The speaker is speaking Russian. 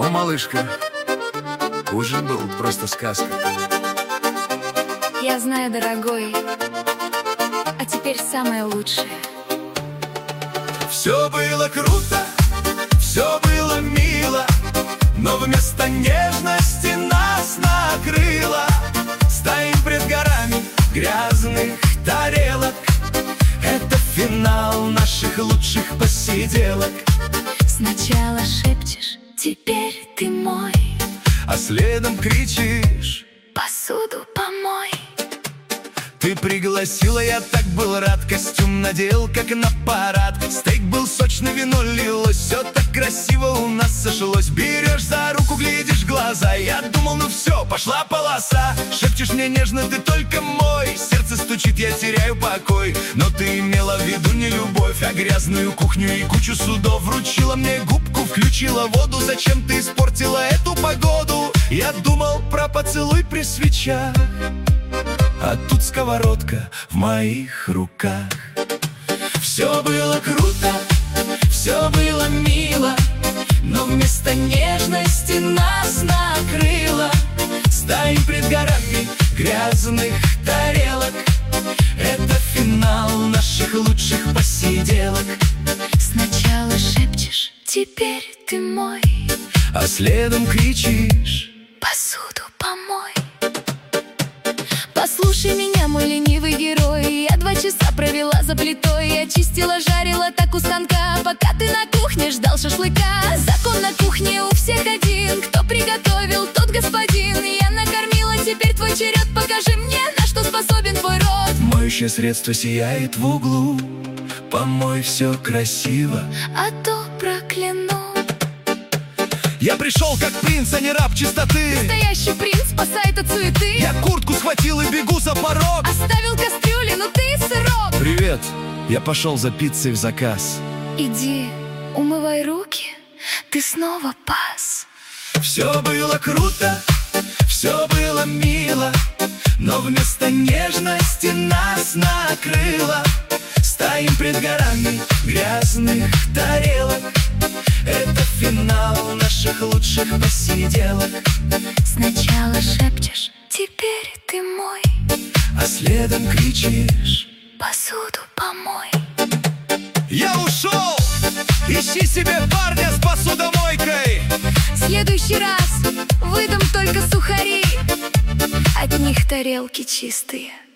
малышка, ужин был просто сказка. Я знаю, дорогой, а теперь самое лучшее. Все было круто, все было мило, но вместо нежности нас накрыло. Стоим пред горами грязных тарелок. Это финал наших лучших посиделок. Сначала шепчешь: теперь ты мой, а следом кричишь: посуду помой. ты пригласила, я так был рад. Костюм надел, как на парад. Стейк был сочный, вино лилось. Все так красиво у нас сошлось. Берешь за руку, глядишь в глаза. Я думал, ну все, пошла полоса. Шепчешь мне нежно: ты только мой. Сердце стучит, я теряю покой. Но ты имела в виду не любовь, а грязную кухню и кучу судов. Вручила мне губку, включила воду. Зачем ты испортила эту погоду? Я думал про поцелуй при свечах, а тут сковородка в моих руках. Все было круто, все было мило, но вместо нежности нас накрыло. Стоим пред горами грязных тарелок. Это финал наших лучших посиделок. Сначала шепчешь: теперь ты мой, а следом кричишь: посуду помой. Послушай меня, мой ленивый герой. Я 2 часа провела за плитой. Я чистила, жарила так у станка, пока ты на кухне ждал шашлыка. Закон на кухне у всех один: кто приготовил, тот господин. Я накормила, теперь твой черед. Покажи мне, на что способен твой рот. Моющее средство сияет в углу. Помой все красиво, а то прокляну. я пришел как принц, а не раб чистоты. Настоящий принц спасает от суеты. Я куртку схватил и бегу за порог. Оставил кастрюли, но ты сырок. Привет, я пошел за пиццей в заказ. Иди, умывай руки, ты снова пас. Все было круто, все было мило, но вместо нежности нас накрыло. Стоим пред горами грязных тарелок. Это финал наших лучших посиделок. Сначала шепчешь: теперь ты мой, а следом кричишь: посуду помой. я ушел! Ищи себе парня с посудомойкой. В следующий раз выдам только сухари, от них тарелки чистые.